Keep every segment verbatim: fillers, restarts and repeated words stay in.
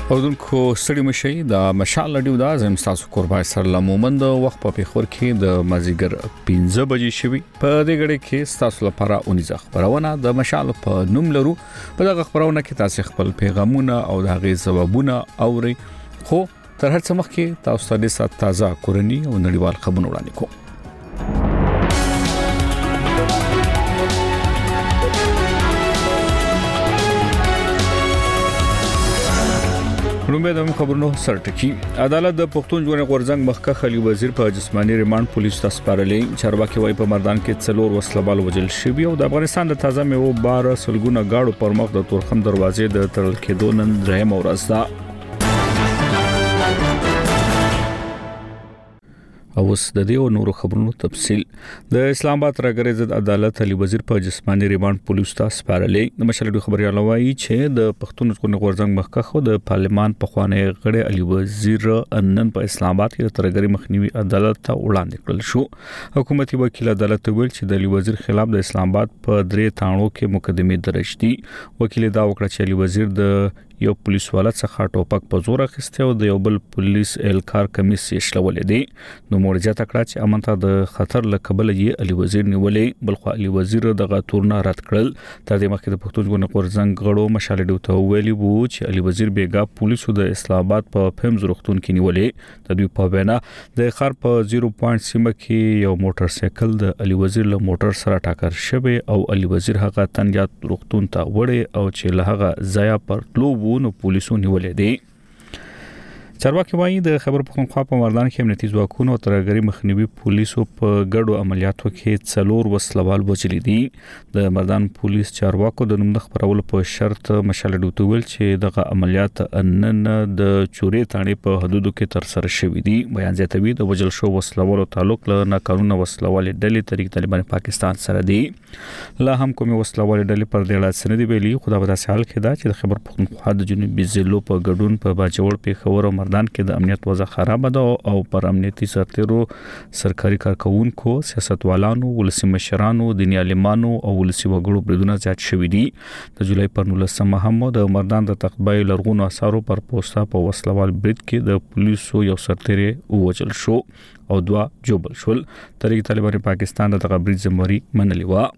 اردوونکو ستړي مشي د مشال لډیو د اعظم تاسو قربای سره لمومند وخت په پیښور کې د مازیګر پنځه بجې شوي په دې غړي کې تاسو لپاره اونیزه خبرونه د مشال په نوم لرو په دغه خبرونه کې تاسو خپل پیغامونه او د غي ځوابونه اوري خو تر هر څه مخکې تاسو ته د سات تازه کورنی او نړیوال خبرونه وړاندې کوم رومبه د خبرونو سرټکی عدالت د پښتون ژوند غورځنګ مخکښ علي وزیر په جسمانی ریماند پولیس ته سپارلې چارواکي وايي په مردان کې څلور وسلوال وجل شوی او د افغانستان د تازه میوه بار سلګونه گاډو پر مخ د تورخم دروازې د تړل کېدو نن درېم ورځ ده اوس د دې او نورو خبرونو تفصيل د اسلام آباد راګرځید عدالت علي وزیر په جسمانی ریماند پولیس ته سپارلې د مشرډو خبريال وايي چې د پښتون ژوند غورځنګ مخکښ د پارلمان په خوانې غړي علي وزیر نن په اسلام آباد کې د ترګری مخنیوي عدالت ته وړاندې کړل شو حکومتي وکیل عدالت ویل چې د علي وزیر خلاف د اسلام آباد په درې تاڼو کې مقدمه درج دي وکیل دا وکړه چې علي وزیر د یو پولیس والا څخه ټوپک په زور اخیسته او د یو بل پولیس الکار کمیس یې شلولې دي نو مرجع تکړه چې امنته د خطر لکبل یې علي وزیر نیولې بلخو علي وزیر دغه تورنه رد کړل تر دې مخکې د پښتون ژوند غورځنګ غړو مشال ډیو ته ویلي وو چې علي وزیر بیګا پولیسو د اسلام آباد په فهمز روختون کې نیولې د دوی په وینا د خار په صفر پوینټ سیمه کې یو موټر سایکل د علي وزیر له موټر سره ټاکر شوی او علي وزیر هغه تنجات روختون ته وړي او چې له هغه ځای پر تلو نو پولیسو نیولې دي چارواکي وايي د خبر پښتونخوا په مردان کې امنیتي ځواکونو او ترګری مخنیوي پولیسو په ګډو عملیاتو کې څلور وسلوال وجلي دي د مردان پولیس چارواکو د نوم د خبرولو په شرط مشال ډوتول چې دغه عملیات نن د چوري تانې په حدودو کې تر سره شوې دي بیان زیاتوي د وجل شو وسلوالو تعلق له ناقانونه وسلوال ډلې طریق طالبان پاکستان سره دي لا هم کومي وسلوال ډلې پر دې لاس نه دی ویلي خدا په تاسو حال کې دا چې د خبر پښتونخوا د جنوبي ضلعو په ګډون په باجوړ پیښور او مردان کې د امنیت وضع خراب ده او پر امنیتي سرتیرو سرکاري کارکونکو سیاستوالانو ولسی مشرانو دیني عالمانو او ولسی وګړو بریدونه زیات شوې دي د جولای پر نولسمه هم د مردان د تقبای لرغونو اثارو پر پوسټا په وسلوال برید کې د پولیسو یو سرتیری ووجل شو او دوا جوبل شول طریق طالبان پاکستان د تقبرید زموري منلی و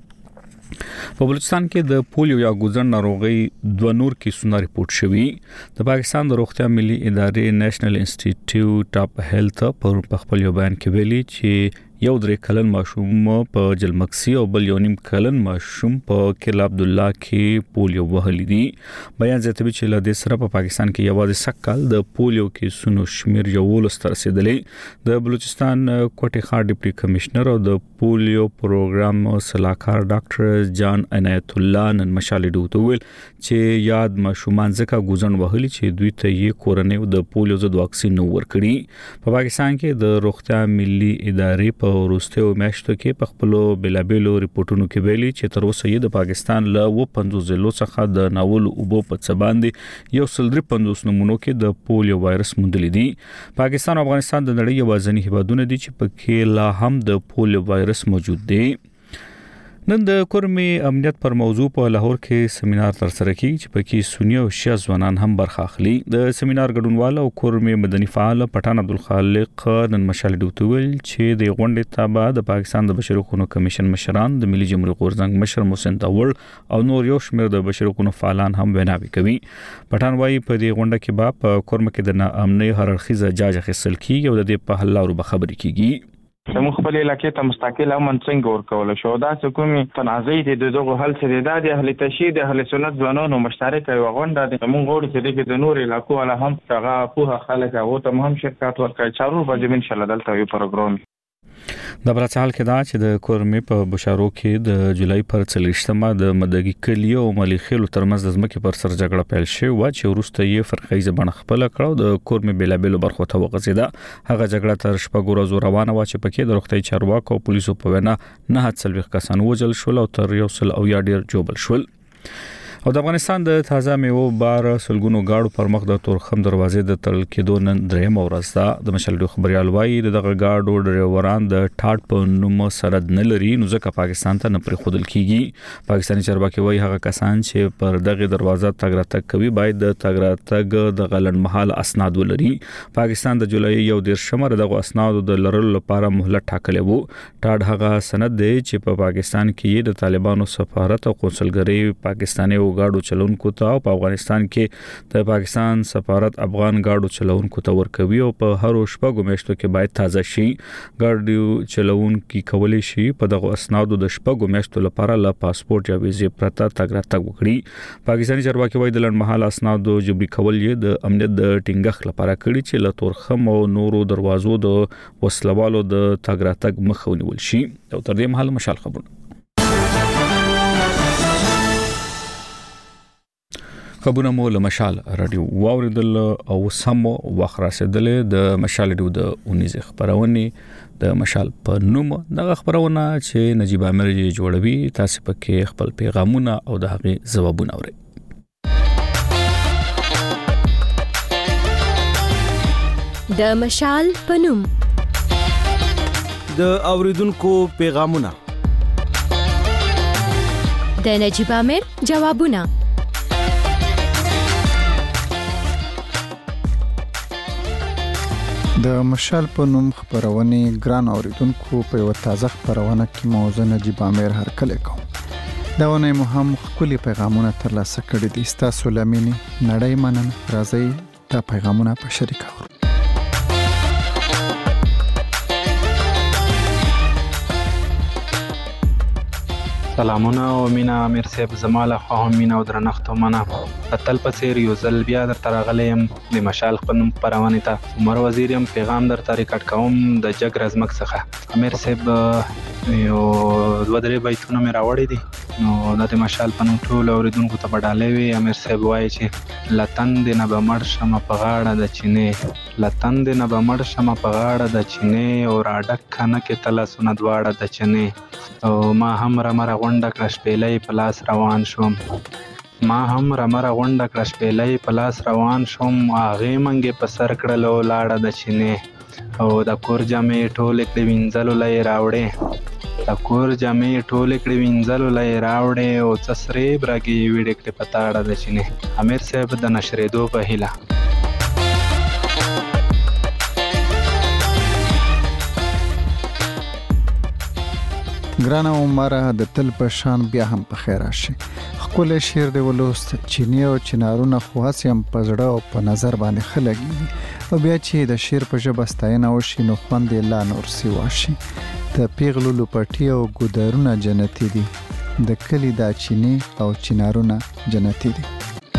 په بلوچستان کې د پولیو یا ګوزن ناروغي دوه نور کیسونه ریپورت شوي د پاکستان د روغتیا ملي ادارې نېشنل انسټیټیوټ اف هیلث په خپل بیان کې ویلي چې یو درې کلن ماشوم په جلمکسي او بل یو نیم کلن ماشوم په کل عبد الله کې پولیو وهلي دي بیان زیاتوي چې له دې سره په پاکستان کې یوازې سکهال د پولیو کې سونو شمیر یو ولستر رسیدلې د بلوچستان کوټه خار ډیپټي کمشنر او د پولیو پروګرام صلاحکار ډاکټر جان عنایت الله نن مشال ډوته ویل چې یاد ماشومان ځکه ګوزن وهلي چې دوی ته یې کورنۍ د پولیو ضد واکسین ورکړي په پاکستان کې د روغتیا ملي ادارې په ورستیو میاشتو کې په خپل بلابلو ریپورتونو کې ویلي چې تر اوسه یې د پاکستان له و پنځوس ضلعو څخه د ناول اوبو په څباندې یو سل درې پنځوس نمونو کې د پولیو وایرس موندل دي پاکستان او افغانستان د نړۍ یوازینی هیوادونه دي چې په کې لا هم د پولیو وایرس موجود دي نن د کورمي امنیت پر موضوع په لاهور کې سیمینار تر سره کیږي چې پکې سنی او شیعه ځوانان هم برخه اخلي د سیمینار ګډونوال او کورمي مدني فعال پټان عبدالخالق نن مشال ډوتول چې د غونډې تابع د پاکستان د بشري حقوقو کمیشن مشران د ملي جمهوریت غورځنګ مشر محسن داور او نور یو شمېر د بشري حقوقو فعالان هم ویناوي کوي پټان وايي په دې غونډه کې به په کورم کې د ناامنۍ هررخیزه جاج اخیستل کیږي او د دې په حل لارو به خبرې کیږي زموږ خپل علاقې ته مستقل امن څنګه ورکول شو دا څه کومي تنازعي د دغه حل سره د اهل تشهید اهل سنت ځوانانو مشترک یو غونډه د موږ غوړي چې د نور علاقو ولا هم هغه په خلک هغه ته هم شرکت ورکړي چارو به ان شاء الله دلته یو پروګرام د برڅحال کې دا چې د کورمي په بشارو کې د جولای پر څلېشتمه د مدګي کلیو او مليخیلو ترمنځ د ځمکې پر سر جګړه پیل شوه و چې وروسته یې فرقایي ځبن خپل کړو د کورمي بلابل برخو ته وغځیده هغه جګړه تر شپږ ورځې روانه و چې پکې د روغتي چارواکو او پولیسو په وینا نه هڅلوي کسان وجل شول او تر یو سل او یا ډیر جوبل شول او د افغانستان د تازه میوو بار سلګونو گاډو پر مخ د تورخم دروازې د تړل کېدو نن درېم ورځ ده. د مشال ډیو خبريال وایي دغه گاډو ډرایوران د ټاټ په نوم سند نه لري نو ځکه پاکستان ته نه پرې خودل کیږي. پاکستاني چارواکي وایي هغه کسان چې پر دغه دروازه تګ راتګ کوي باید د تګ راتګ د غلنمحال اسناد ولري. پاکستان د جولای یو دیر شمر دغه اسناد د لرلو لپاره مهلت ټاکلی وو. ټاټ هغه سند دی چې په پاکستان کې د طالبانو سفارت او قونسلګرۍ پاکستاني گاډو چلونکو ته او په افغانستان کې د پاکستان سفارت افغان گاډو چلونکو ته ورکوي او په هر شپږو میاشتو کې باید تازه شي. گاډو چلونکو کولی شي په دغه اسنادو د شپږو میاشتو لپاره له پاسپورت یا ویزې پرته تګ راتګ وکړي. پاکستاني چارواکي وایي د لنډمحاله اسنادو جبري کول یې د امنیت د ټینګښت لپاره کړي چې له تورخم او نورو دروازو د وسلوالو د تګ راتګ مخه ونیول شي. او تر دې مهال مشال خبرونه خبرونه مو له مشال رادیو واوریدل او سمو وخت رسیدلې د مشال رادیو د اونیزه خبرونه د مشال په نوم دغه خبرونه چې نجیب امیر جوړوي. تاسو پکې خپل پیغامونه او د هغه ځوابونه اورئ. د مشال په نوم د اوریدونکو پیغامونه د نجیب امیر جوابونه. د مشال په نوم خبرونه ګران اوریدونکو په یو تازه خبرونه کې موضوع نجیب امیر هرکله کوم. دا ونه مهم خولي پیغامونه ترلاسه کړي دي. تاسو لمنې نړۍ منن راځي دا پیغامونه په شریک اورو. سلامونه او مینا امیر صاحب زماله خو هم مینا او درنښت منه تل پسیر یو ځل بیا در ترغلم د مشال خپلم پرونه ته عمر وزیر هم پیغام در ریکارډ کوم د جګ رزمک څخه. امیر صاحب یو دوه درې بیتونه مې راوړی دي نو د مشال په نوم ټول اوریدونکو ته بدالې وي. امیر صاحب وایي چې لتن د نه بمړ شمه په غاړه د چینه لتن د نه بمړ شمه په غاړه د چینه او راډک کنه کې تلا سونه دواړه د چینه او ما هم رمره غونډه کړه شپېلې په لاس روان شوم ما هم رمره غونډه کړه شپېلې په لاس روان شوم هغې منګې په سر کړلو لاړه د چینې او د کور جامې ټولې کړې وینځلو له یې راوړې د کور جامې ټولې کړې وینځلو له یې راوړې او څه سرې برګې یې ویډې کړې په تاړه د چینې. امیر صاحب د نشرېدو په هیله. ګران عمره د تل په شان بیا هم په خیر راشي. خپل شعر دی ولوست چینی او چنارونه خو هڅم په زړه او په نظر باندې خلګي او بیا چې د شعر په ژبه ستاینه وشي نو خوند لا نور سی واشي. د پیغلو لپټي او ګودرونه جنتی دي د کلی دا چینی او چنارونه جنتی دي.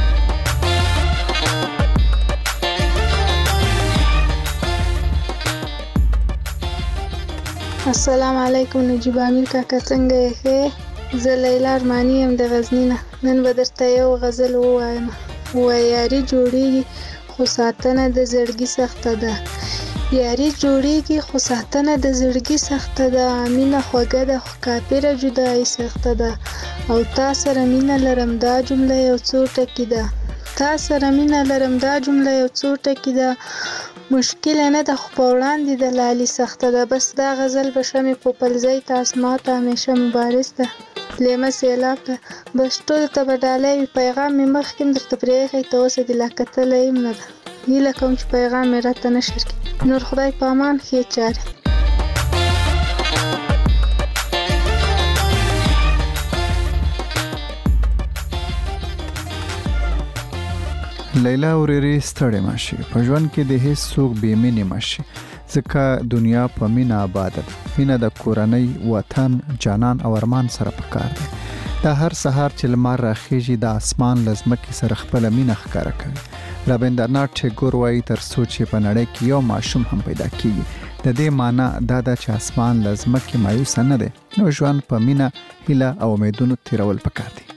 السلام علیکم نجیب امیر کاکا څنګه یې؟ زه لیلا ارمانی یم د غزنی نه. نن به درته یو غزل ووایم. وایي یاري جوړیږي خو ساتنه د زړګي سخته ده یاري جوړیږي خو ساتنه د زړګي سخته ده مینه خوږه ده خو کافره جدایي سخته ده او تا سره مینه لرم دا جمله یو څو ټکي ده تا سره مینه لرم دا جمله یو څو ټکي ده مشکل نه ده خو په وړاندې د لالي سخته ده. بس دا غزل به شمې په پلځی ته اسماته همیشه مبارز ده لیمه سیلاب ده. بس ټول ته به ډالۍ وي پیغام مې مخکې هم درته پرېښی ته اوسه دې لا کتلی هم نه ده. هیله کوم چې پیغام مې راته نشر کړي. نور خدای په امان ښې چارې. لیلا ورېری ستړې ماشي په ژوند کې د هیڅ څوک بې مینې ماشي ځکه دنیا په مینه آباد ده. مینه د کورنۍ وطن جانان او ارمان سره پکار ده. دا هر سهار چې لمر راخیږي د اسمان لزمکې سره خپل مینه ښکارا کوي. رابندرنات ټیګور وایي تر څو چې په نړۍ کې یو ماشوم هم پیدا کیږي د دې معنی دا ده چې اسمان لزمکې مایوس نه ده نو ژوند په مینه هیله او امیدونو تیرول پکار دي.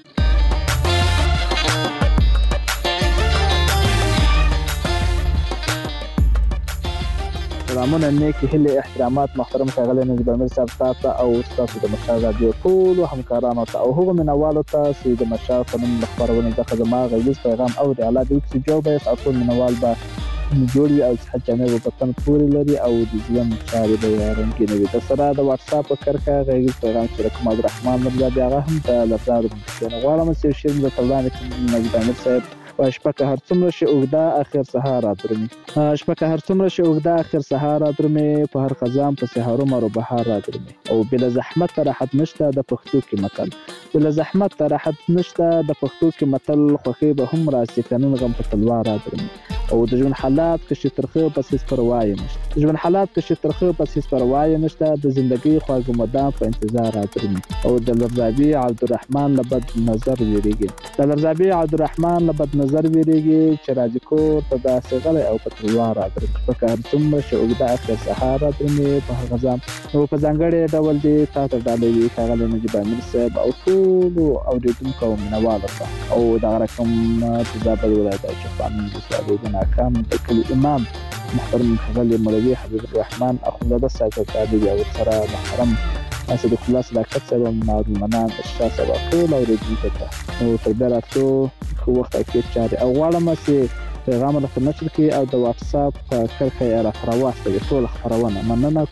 سلامونه نیک هیله احترامات محترم ښاغلی نجیب امیر صاحب تاسو او تاسو د مشال رادیو ټول همکارانو ته او هغو مینوالو ته چې د مشال په نوم د خپرونې څخه زما غږیز پیغام اوري الله دې وکړي چې جو به او ټول مینوال به جوړ وي او صحت جامع په وطن پورې لري او د ژوند چارې به رنګینې وي. د سره د واتس اپ په کرکه غږیز پیغام چې کوم عبدالرحمن مرزا دی هغه هم د لفظ د غواړم چې شیر د تلوان کې نجیب امیر صاحب شپکه هر څومره شي اوږده اخر سهار رادرومي شپکه هر څومره شي اوږده اخر سهار رادرومي په هر خزان په سحر عمر بهار رادرومي او بل زحمت راحت نشته د پښتو کې متل بل زحمت راحت نشته د پښتو کې متل خوخي به هم راسي قانون غم په تلوار رادرومي او د ژوند حالات کې چې ترخه پسې پروايي نشته د ژوند حالات کې چې ترخه پسې پروايي نشته د ژوندۍ خواږه مدام په انتظار رادرومي او د لرزابي عبدالرحمن لبد نظر ویریږي د لرزابي عبدالرحمن لبد نظر ویریږي چې راځي کور ته داسې غلې او په تلوار رادرومي په کار څومره چې اوږده اخر سهار رادرومي په غزام او په ځانګړي ډول دي تاسو ډالې وی ښاغلی نجیب امیر صاحب او ټول اوریدونکو مینوالو ته او دا رقم د زابل ولایت چپان د سعودي ناکام د کلی امام محترم ښاغلی مولوي حبیب الرحمن اخوندزاده صاحب ته دی او سره محترم اسد خلاص لاکت صاحب معاذ المنان اشرا صاحب ټول اوریدونکو ته او تر بیا راتلو خو وخت کې چاري او غواړم چې پیغام راته نشر کړي او د واتس اپ په کرښه یې راته راواستوي ټول خپرونه مننه.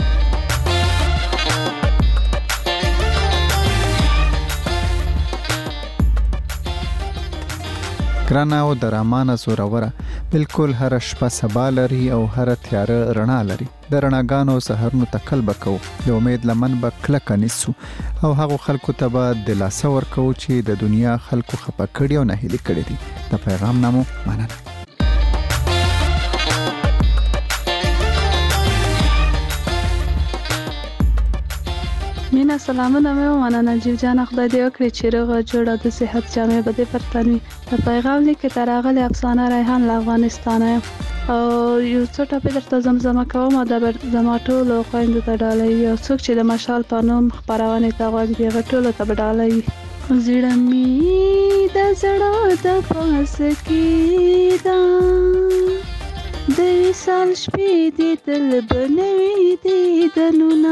ګرانه او درامانه زوروره بالکل هر شپه سبا لري او هر تیاره رڼا لري د رڼاګانو سحرونو تکل بکو د امید لمن به کلک نیسو او هغه خلکو ته به دلاسه ورکو چې د دنیا خلکو خپه کړي او نه هلي کړي دي. د پیغام نامو مننه. مینا سلامونه مې ومنه نجیب جان خدای دې وکړي چې روغه جوړه د صحت جامع به دې پرتنوي. د پیغام لیک ته راغلی افسانه ریحان له افغانستانه او یو څه ټاپې درته زمزمه کوم او د زما ټولو خویندو ته ډالۍ یو څوک چې د مشال په نوم خپرونې ته غوږ دی هغه ټولو ته به ډالۍ. زړه مې د زړه د پاسه کې ده د وصال شپې دې تل به نوي دي دنونه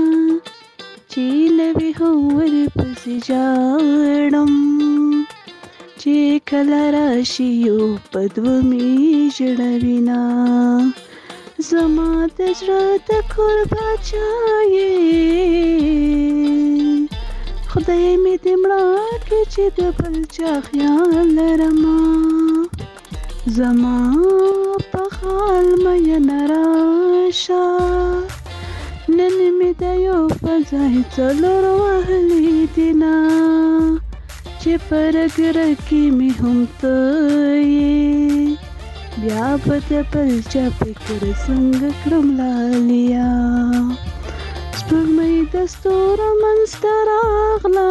چې نوی هور پسې جاړم چې کله راشي یو په دوه مې ژړوینا زما د زړه د کور باچا یې خدای مې دې مړه کړي چې د بل چا خیال لرمه زما په حال مینه راشه نن می د یو فضای څلور وهلی دینا چې پر ګرکی می هم ته بیا په د بل چا فکر څنګه کړم لالیا سپوږمۍ د ستورو منځ ته راغله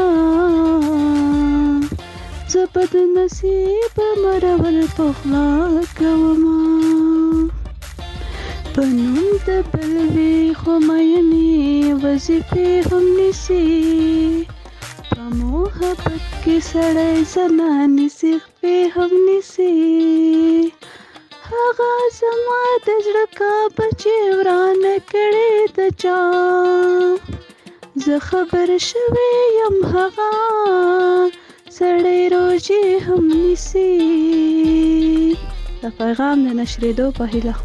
زه په د نصیب مرور په خوله کومه په نوم د بل وی خو مینې وظیفې هم نیسي په محبت کې سړی زنانې سیخپې هم نیسي هغه زما د زړه کعبه چې ورانه کړې د چا زه خبر شوی یم هغه سړی روژې هم نیسي. د پیغام د نشریدو په هیله.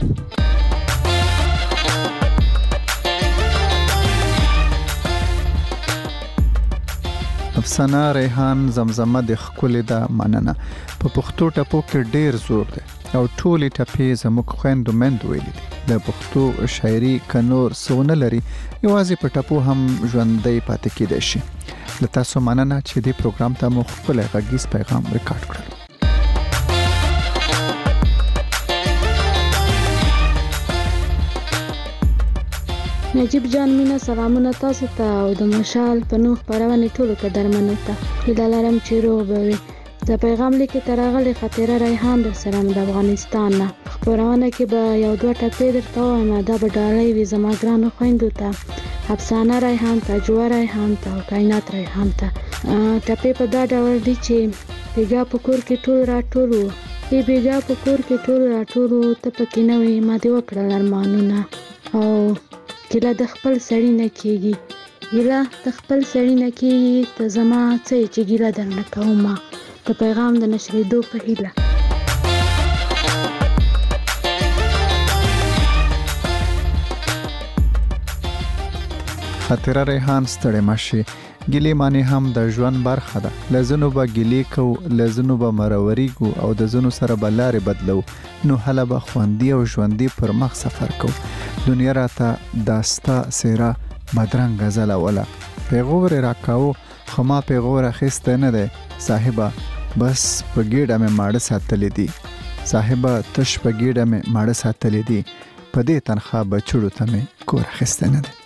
افسانه ریحان زمزمه د خکولې د مننه په پښتو ټپو کې ډیر زور دی او ټولې ټپې زموږ خويندو مند ویلي دي. د پښتو شاعري کنور سونه لري یوازې په ټپو هم ژوندۍ پاتې کېدای شي. له تاسو مننه چې دې پروګرام ته مو خپل غږیز پیغام ریکارډ کړل. نجیب جان مینا سلامونه تاسو ته او د مشال په نوم خپرونې ټولو ته درمنو ته هیله لرم چې روغ به وي. د پیغام لیک ته راغلی خاطره ریحان در سره د افغانستان نه خپرونه کې به یو دوه ټپې درته وایم دا به ډالۍ وي زما ګرانو خویندو ته افسانه ریحان ته جوه ریحان ته او کائنات ریحان ته. ټپې په دا ډول دي چې بیګا په کور کې ټول راټول وو ای بیګا په کور کې ټول راټول وو ته پکې نه وې ما دې وکړل ارمانونه او ګیله د خپل سړی نه کېږي، ګیله د خپل سړی نه کېږي، ته زما څه یې چې ګیله درنه کومه، د پیغام د نشرېدو په هیله. خاطره ریحان ستړی مشي ګیلې معنی هم د ژوند برخه ده. لزنو به ګیلې کو، لزنو به مروریګو او د زنو سره به لارې بدلو، نو هله به خوندي او ژوندي پر مخ سفر کو. دنیا راته داستا سیرا بدرنګ غزل ولا پیغور راکاو، خما پیغور اخیسته نه ده صاحبہ، بس په ګیډه مې ماړه ساتلې دي صاحبہ، تش په ګیډه مې ماړه ساتلې دي، په دې تنخوا بچړو ته مې کور اخیسته نه ده.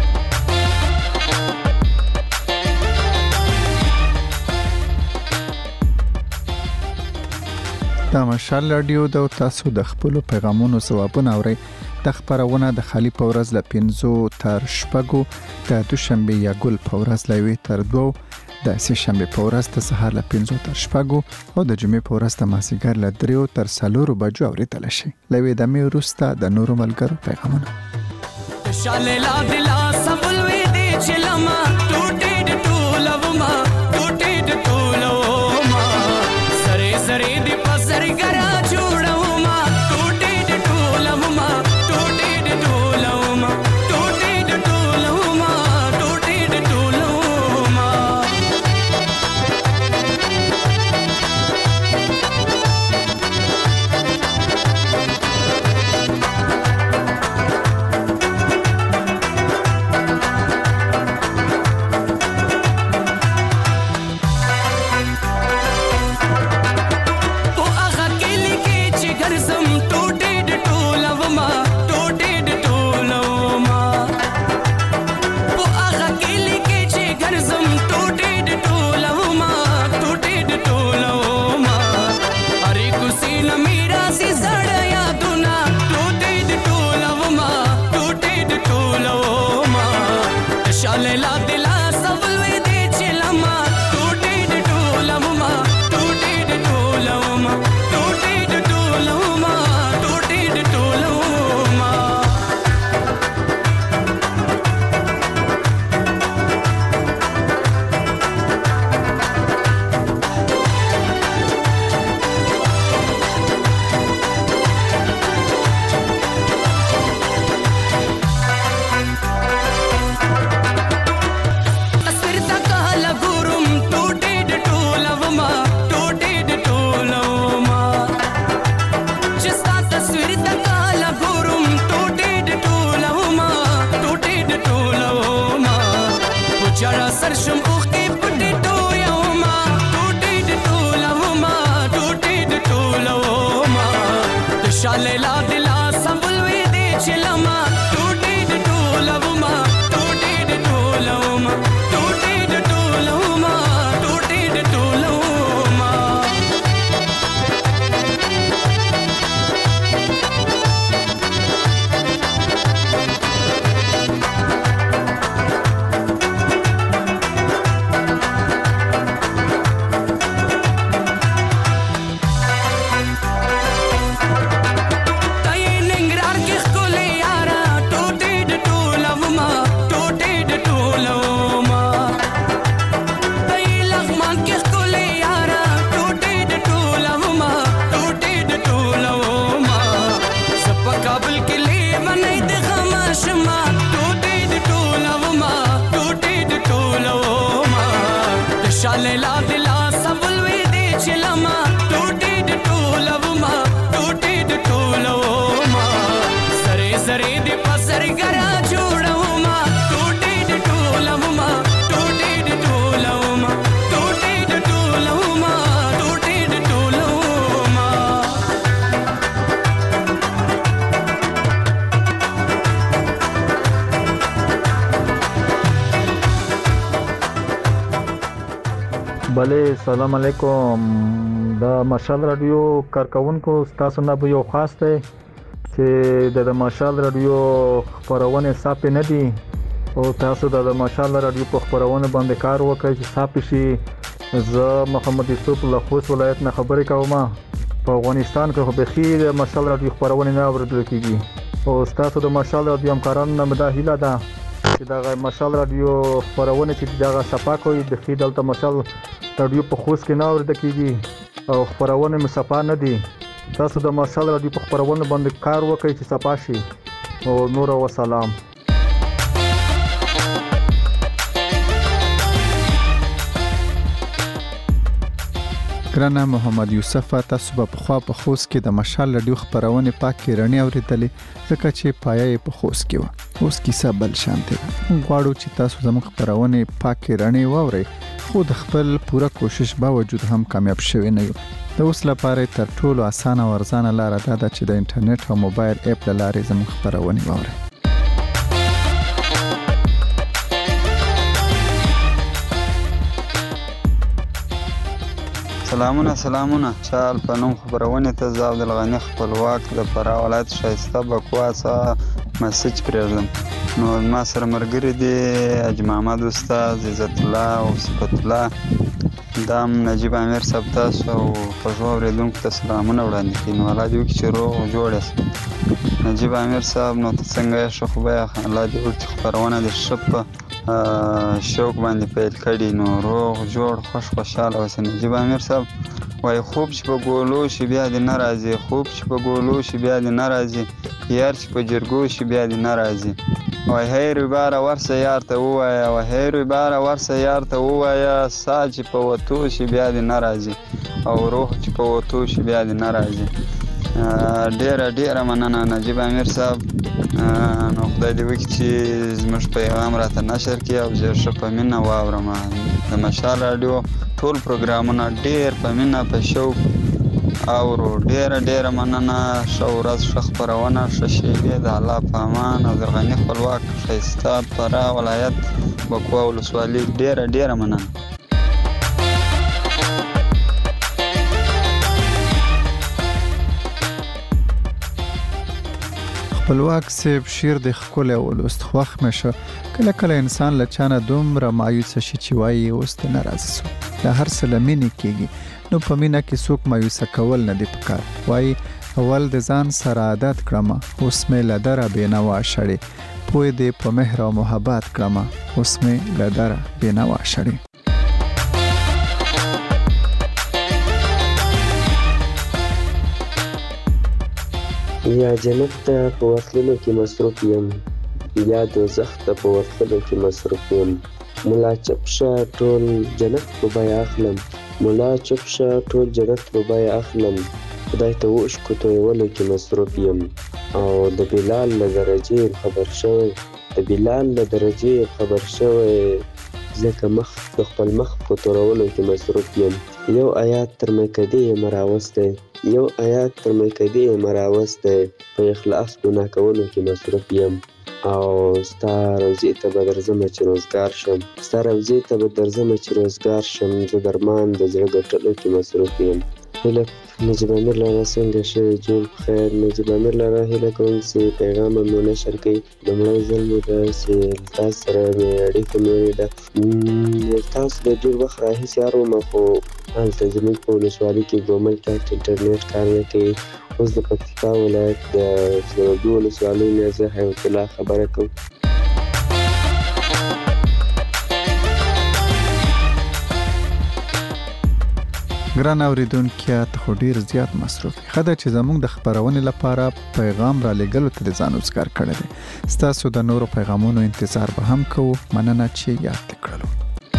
دا مشال رادیو د تاسو د خپل پیغامونو ثوابونه اوري. د خبرونه د خالی پورز ل پنځو تر شپږو، د دوشنبه یا ګل پورز لوي تر دوو، د سه شنبه پورز د سهار ل پنځو تر شپږو او د جمعې پورز د مازیګر ل دریو تر سلورو بجو اوریدل شي. لوي د مې روستا د نورو ملګرو پیغامونه. شاله لا دلا سبلوي دي چلما ټوټې د ټولوما ټوټې د ټولوما سره سره دي پسر ګرا جوړوما ټوټې د ټولوما ټوټې د ټولوما ټوټې د ټولوما ټوټې د ټولوما بله سلام علیکم. د مشال رادیو کارکونکو تاسو نه یو خاص دی چې د مشال رادیو خبرونه صاف نه دي او تاسو د مشال رادیو په خبرونه باندې کار وکړئ چې صاف شي. زه محمد یوسف له خوست ولایت نه خبرې کوم. په افغانستان کې خو به خیر مشال رادیو خبرونه نه اوریدل کیږي. او تاسو د مشال رادیو همکارانو نه مده هیله ده چې دا مشال رادیو خبرونه چې دا صفا کوي د خې دلته مشال رادیو په خوست کې نه اورېدل کیږي او خبرونه مصفا نه دي. تاسو د مشال رادیو په خبرونه باندې کار وکړئ چې صفا شي. او نور او سلام. ګرانه محمد یوسف تاسو په خوا په خوست کې د مشال رادیو خبرونه پاکي رڼې اورېدلې ځکه چې پایې په خوست کې و. اوس کیسه بل شانته غواړو چې تاسو زموږ خبرونه پاکي رڼې واورئ خو د خپل پوره کوشش باوجود هم کامیاب شوي نه یو. د اوس لپاره تر ټولو اسانه او ارزانه لار دا ده چې د انټرنیټ او موبایل اپ لارې زموږ خبرونه واورئ. سلامونه سلامونه چال په نوم خبرونه ته زاو د لغنی خپلواک د فرا ولایت شایسته بکواسه مسج پرېږدم. نو ما سره مرګري دي حاج محمد استاد عزت الله او صفت الله دام نجیب امیر صاحب تاسو او پښو ورېدونکو ته سلامونه وړاندې کوي. نو الله دې وکړي چې روغ جوړ یاست. نجیب امیر صاحب نو ته څنګه یې ښه خو به الله دې وکړي خبرونه دې ښه په شوق باندې پیل کړي. نو روغ جوړ خوش خوشاله اوسئ. نجیب امیر صاحب وای خوب چې په ګولو شي بیا دې نه راځي، خوب چې په ګولو شي بیا دې نه راځي، یار چې په جرګو شي بیا دې نه راځي. وای هیر بار ورسه یار ته ووایا، وای هیر بار ورسه یار ته ووایا، سا چې په وتو شي بیا دې نه راځي، او روح چې په وتو شي بیا دې نه راځي. ډیره ډیره مننه نجیب امیر صاحب. نو خدای دې وکړي چې زموږ پیغام راته نشر کړي او زه ښه په مینه واورم. د مشال راډیو ټول پروګرامونه ډیر په مینه په شوق اورو. ډیره ډیره مننه. ښه ورځ، ښه خپرونه، ښه شیبې د الله په امان. او د غني خپلواک ښایسته فرا ولایت بکوا ولسوالي ډیره ډیره مننه. خپلواک سیب شیر د خپل ولست خوخ مشه کله کله انسان لچانه دومره مایوس شي چې وایي اوس ته ناراض سو. د هر سلمینه کېږي نو په مینا کې څوک مایوس کول نه دی پکار. وایي اول د ځان سره عادت کړم اوس مې لدره بینوا شړې، پوی دې په مهر او محبت کړم اوس مې لدره بینوا شړې. یا جنت ته په ورتللو کې مصروف یم، یا دوزخ ته په ورتللو کې مصروف یم. ملا چپ شه ټول جنت په بیه اخلم، ملا چپ شه ټول جنت په بیه اخلم. خدای ته وشکو تویولو کې مصروف یم. او د بلال له درجې خبر شوی، د بلال له درجې خبر شوی، ځکه مخ د خپل مخ په تورولو کې مصروف یم. یو آیات تر میکدې یې مراوستی، یو آیات تر میکدې یې مراوستی، په اخلاص ګناه کولو کې مصروف یم. او ستا روضې ته به درځمه چې روزګار شم، ستا روضې ته به درځمه چې روزګار شم. زه درمان د زړه ګټلو کې مصروف یم. هیله نجیب امیر لاره څنګه شوې؟ جوړ په خیر. نجیب امیر لاره هیله کوم چې پیغام مو نشر کړئ. لومړی ځل مو ده چې تاسو سره مې اړیکه مې ده. تاسو د ډېر وخت راهیسې هر ومه خو هلته زموږ په ولسوالي کې ګومل ټاټ انټرنیټ کار نه کوي. اوس د پکتیکا ولایت د سرابي ولسوالۍ نه زه حیات الله خبره کوم. ګران اوریدونکو ته خو ډیر زیات مصروف خدای چې زموږ د خبرونې لپاره پیغام را لګلو ته ځان وزګار کړی دی. ستاسو د نورو پیغامونو انتظار به هم کوو. مننه چې یاد کړلو.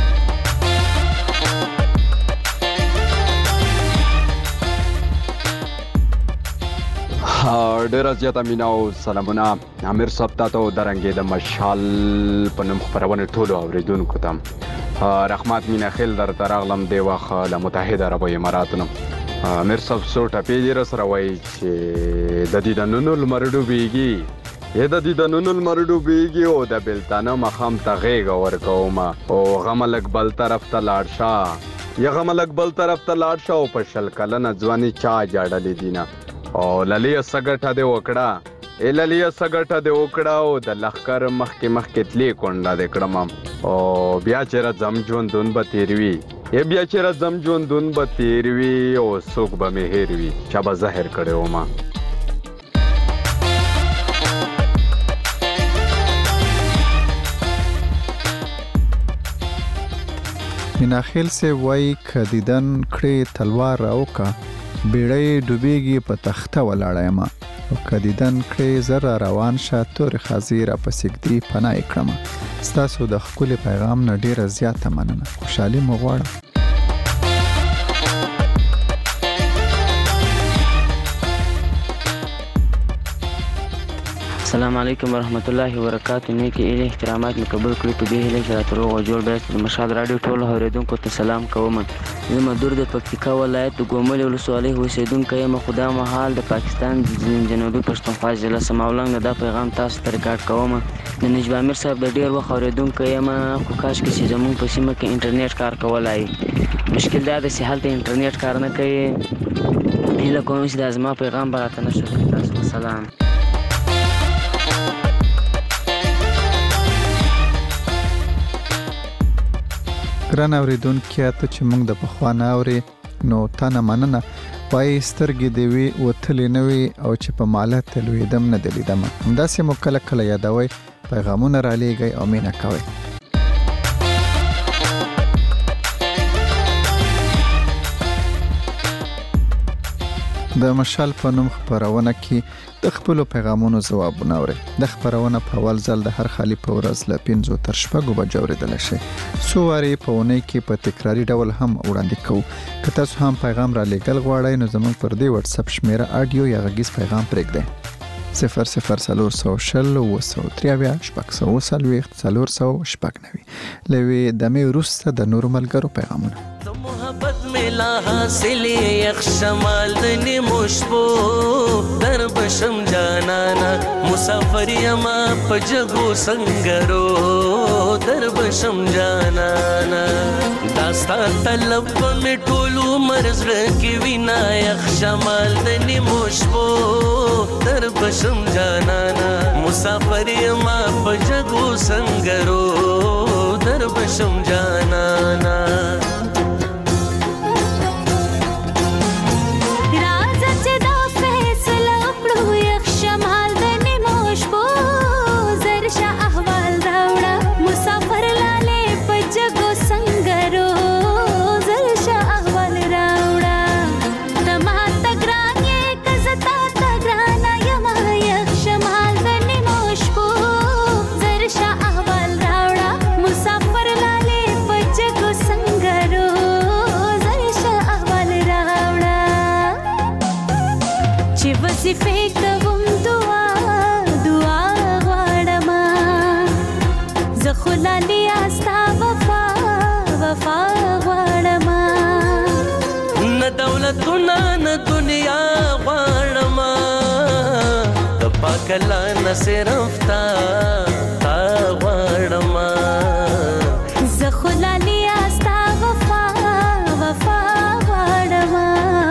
ډیره زیاته مینا او سلامونه امیر صاحب ته او درنګې د مشال په نوم خبرونه ټولو اوریدونکو ته رحمت مینا خیل در تراغلم دی واخه له متحده عربو اماراتونو. امیر صاحب سو ټپې دې سره وایي چې د دې د نونو لمر ډوبېږي، یا د دې د نونو لمر ډوبېږي او د بلتانه مخام ته غېږه ورکوم او غملک بل طرف ته لاړ شه، یا غملک بل طرف ته لاړ شه او په شل کلنه ځواني چا جاړلې دینه او للیه سګټه دې وکړه، ای للیه سګټه دې وکړه او د لښکر مخکې مخکې تلې کونډه دې کړم او بیا چېرې ځم ژوندون به تېر وي، ای بیا چېرې ځم ژوندون به تېر وي او څوک به مې هېر وي چا به زهر کړی ومه. میناخیل سے وای کدیدن کړي تلوار راوکا بیړۍ ډوبېږي په تخته ولاړه ما او کدیدن کړي زر روان شه تور خازي را پسګدي پناه کړم ستاسو د خپل پیغام نه ډیره زیاته مننه خوشحالي مو غواړم. السلام علیکم ورحمت الله وبرکاتہ. نیکی ایله احترامات مې قبول کړی په دې هیله چې راته روغ او جوړ بیاست. د مشال راډیو ټولو اوریدونکو ته سلام کوم. زه مدور د پکتیکا ولایت د ګومل ولسوالۍ اوسیدونکی یم. خو دا مهال د پاکستان جنوبي پښتونخوا ضلع سماولنګ نه دا پیغام تاسو ته ریکارډ کوم. د نجیب امیر صاحب د ډېر وخت اوریدونکی یم. خو کاش کې چې زموږ په سیمه کې انټرنیټ کار کولای. مشکل دا دی چې هلته انټرنیټ کار نه کوي. هیله کوم چې دا زما پیغام به راته نشو. تاسو سلام. ګران اوریدونکو ته چې موږ د پخوانه اوري نو تانه مننه پای سترګې دی وی وتلې نه وي او چې په ماله تلوي دم نه دلی دم همداسې مو کله کله یادوي پیغامونه را لېږئ او مینه کوئ. د مشال په نوم خبرونه کې د خپل پیغامونو ځوابونه اوري. د خبرونه په اول ځل د هر خالی په ورځ ل پنځو تر شپږو بجو ورېدل شي. سواري په ونې کې په تکراری ډول هم وړاندې کوو. که تاسو هم پیغام را لېږل غواړئ نو زموږ پر دې واتس اپ شمیره اډیو یا غږیز پیغام پرېږدئ. صفر صفر څلور سوه شل اووه سوه درې اویا شپږ سوه څلوېښت څلور سوه شپږ نوي. له یوې دمې وروسته د نورو ملګرو پیغامونه. محبت ملا حاصل یخ شمال د نیمو شپو در بشم جانانا مسافر یما په جګو سنگرو در بشم جانانا داستا طلب می ټولو مرز کی وینا یخ شمال د نیمو شپو در بشم جانانا مسافر یما په جګو سنگرو در بشم جانانا کلا نه صرف تا تا غړما زخلالي استا وفا وفا غړما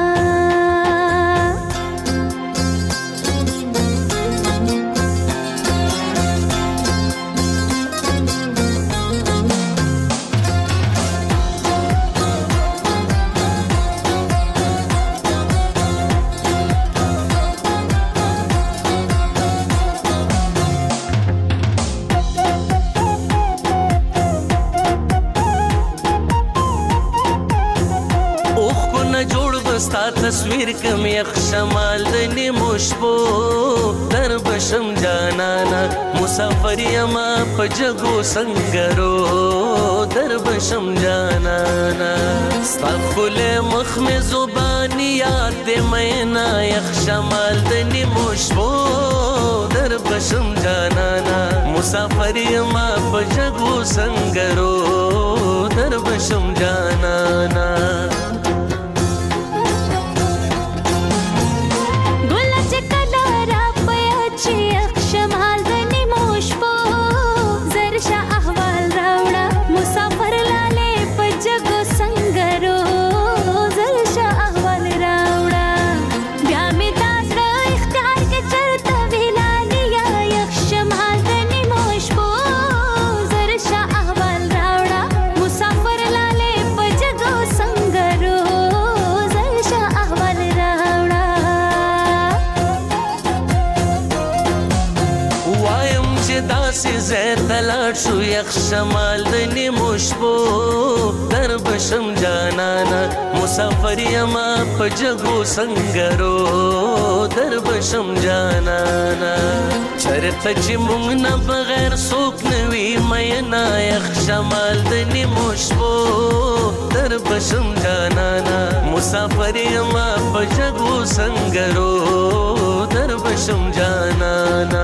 تصویر کم یخ شمال د نیمو شپو در بشم جانانا مسافر یما په جګو سنگرو در بشم جانانا ستا خل مخ می زبانی یاد د مینا یخ شمال د نیمو شپو در بشم جانانا مسافر یما په جګو سنگرو در بشم جانانا شو یخ شمال د نیمو شپو در بشم جانانا مسافر یما پجگو سنگرو در بشم جانانا چرته چې مونږ نه بغیر څوک نه وي مینا یخ شمال د نیمو شپو در بشم جانانا مسافر یما پجگو سنگرو در بشم جانانا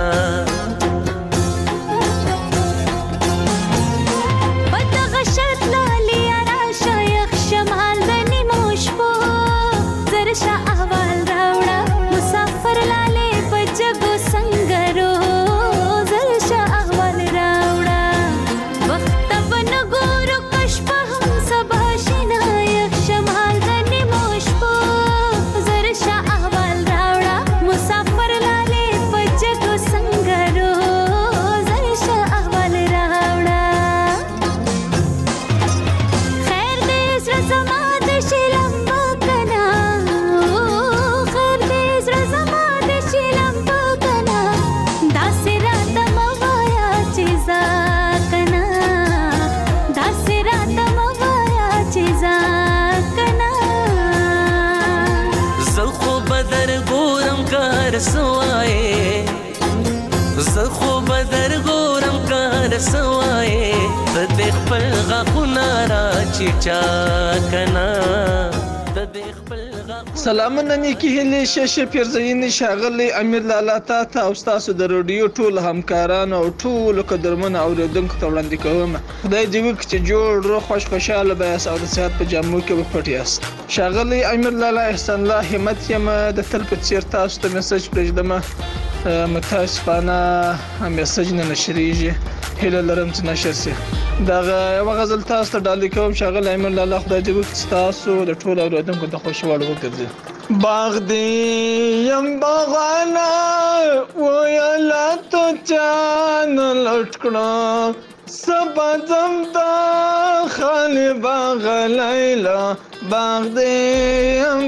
زخو بدر ګورم کار سوای د دې خپل غاخونه را چیچا کنا د دې خپل سلامونه نیکی هلي ششه پیرزین شاغلی امیر لالا تا ته او تاسو د رادیو ټول همکارانو او ټول قدرمن اوریدونکو ته وړاندې کوم خدای دې وکړي چې جوړ روغ خوش خوشاله به او د صحت په جامو کې وپټیاست شاغلی امیر لالا احسان الله همت یم د تل په چیر تاسو ته میسج پرېږدم متاسفانه میسج نه نشریږي هله لرم چې نشر سي دا یو غزل تاسو ته ډالې کوم شاغل ایمن الله خدای دې وکړي تاسو د ټول اوریدونکو د خوشاله وګرځي باغ دې یم باغانا و یلا تو چان لټکړه سبا زم دا خالی باغ لیلا باغ دې یم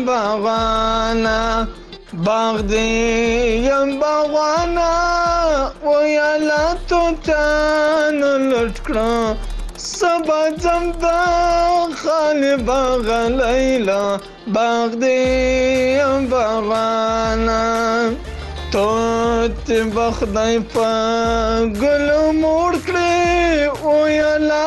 باغانا باغ دې یم باغانا و یلا تو چان لټکړه سبا زم دا خالی باغ لیلا باغ دې یم باغانا توت بخدای په ګل مور کړې او یلا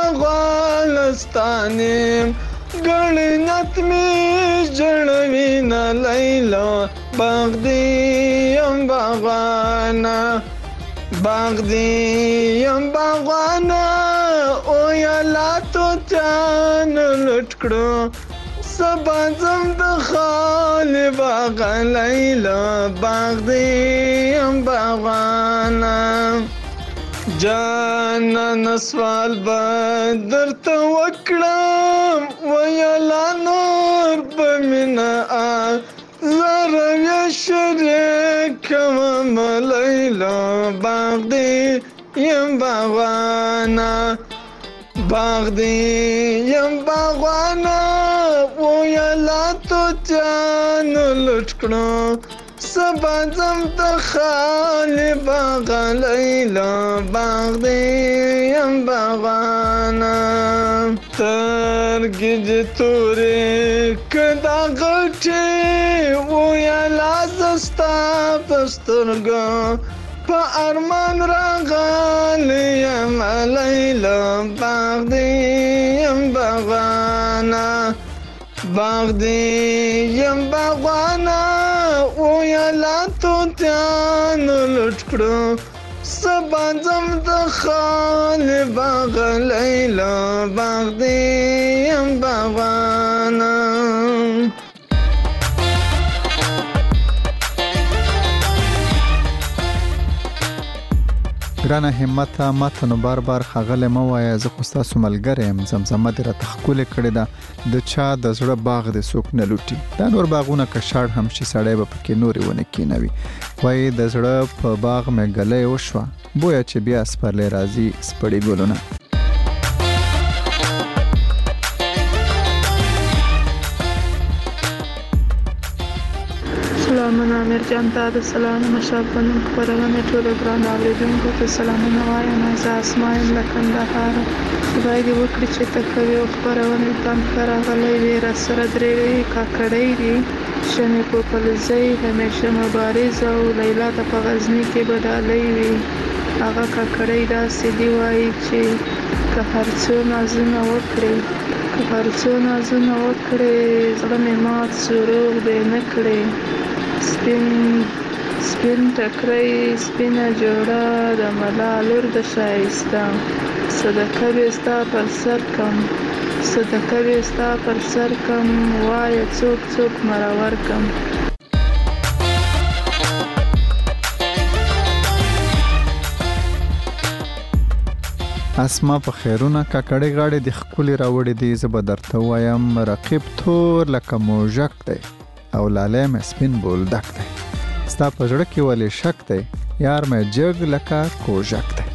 باغالستانیم ګړنت می جړوي نه لیلا باغ دې یم باغانا باغ دې یم باغانا او یلا تو چان لټکړو سبا زم د خال باغ لیلا باغ دې یم باغانا جانان سوال بدر ته وکړم ویلا نور بمینا زره شریک مم لیلا باغ دې یم باغانا باغ دې یم باغانا و یلا تو جان لټکړو سبا زم د خالی باغ لیلا باغ دې یم باغانا ترګې دې تورې کدا غټې و یلا زستا پسترګو په ارمان راغلی یم لیلا باغ دې یم باغانا باغ دې یم باغانا او یلا تو تیان لټکړو سبا زم د خال باغ لیلا باغ دې یم باغانا ګرانه همت ماته نو بار بار خغله مو وای ز خو تاسو ملګری يم زمزمه دې را تخکول کړي دا د چا د زړه باغ د سوک نه لوټي دا نور باغونه کشاړ هم شي سړی به پکې نوري ونه کینوي وای د زړه په باغ مې غلې وشو بویا چې بیا سپرلې راځي سپړې ګلونه سلامونه امیر جان ته د سلام مشال پنوم خبرونه ټول ګران اوریدونکو ته سلامونه وایم زه اسماعیل له کندهار خدای دې وکړي چې ته کوي او خپرونې تم ښه راغلی وي. را سره درې کاکړۍ دي، شمې پوپلزۍ، همیشه مبارز او لیلا ته په غزني کې به ډالۍ وي. هغه کاکړۍ داسې دی وایي چې که هر څو نازونه وکړې که هر څو نازونه وکړې زړه مې مات سروغ دې نه کړې. سپین سپین ټکری سپینه جوړه د ملا لور د شایسته، صدقه به ستا پر سر کم صدقه به ستا پر سر کم، وایه څوک څوک مرور کم. اسما په خیرونه کاکړې غاړې د خپلې راوړې دي. زه به درته وایم رقیب تور لکه موژک دی او لالی مې سپین بولدک دی. ستا په زړه کې ولې شک دی، یار مې جګ لکه کوژک دی.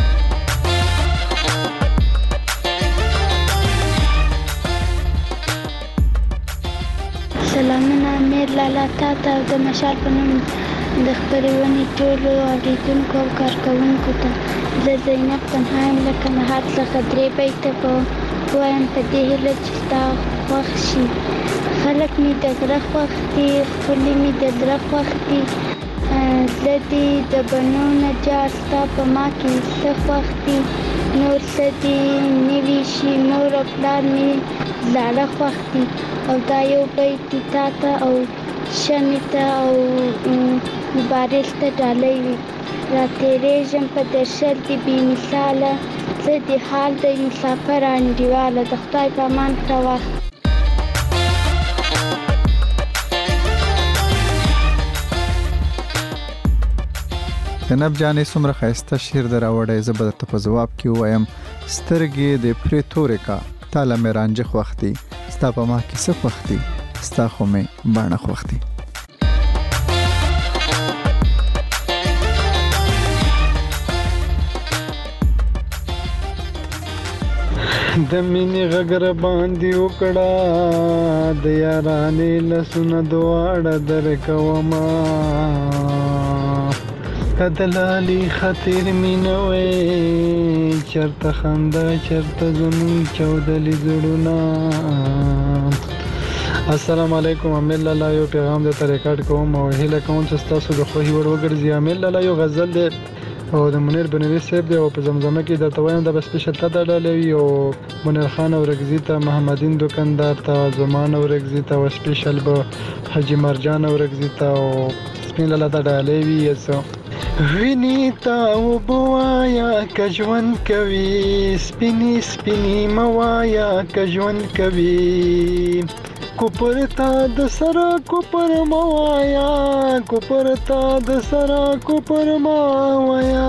سلامونه امیر لالا تا ته د مشال په نوم د خپرونې ټولو اورېدونکو او کارکوونکو ته. زه زینب تنها یم لکه نهار څخه درې بیته به وایم په دې هیله چې ستا خوښ شي. خلک مې د غره خوښ دي، ښکلي مې د زړه خوښ دي. زه دې د بنو نجار ستا په ما کې څه خوښ دي. نور څه دې نوي شي، مور او پلار مې زاړه خوښ دي. او دا یو بیت دي تا ته او شمې ته او مبارز ته ډالۍ وي. را تېرېږم په درشل دې بې مثاله، زه دې حال د مسافر انډیواله. د خدای په امان ښه وخت. جناب جانې څومره ښایسته شعر در راوړی. زه به درته په ځواب کې ووایم سترګې د پرې تورې کا، تاله مې رانجه خوښ دي. ستا په ما کې څه خوښ دي، ستا خو مې باڼه خوښ دي. د مینې غږ باندې وکړه، د یارانې لاسونه دواړه درکومه. که د لالي خاطر مینه وې چرته خندا چرته زمونږ چاودلي زړونه. السلام علیکم. امیر لالا یو پیغام درته ریکارډ کوم او هیله کوم چې ستاسو د خوښې وړ وګرځي. امیر لالا یو غزل دی او د منیر بنوي صاحب دی او په زمزمه کې درته وایم دا به سپیشل تا ته ډالوي او منیر خان اورګزي ته، محمدین دکاندار ته، زمان اورګزي ته او سپیشل به حاجی مرجان اورګزي ته او سپین لالا ته ډالوي. یسو ویني تا وبوایا که ژوند کوي، سپینی سپینی موایا که ژوند کوي. کوپر تا د سره کوپر موایا، کوپر تا د سره کوپر موایا.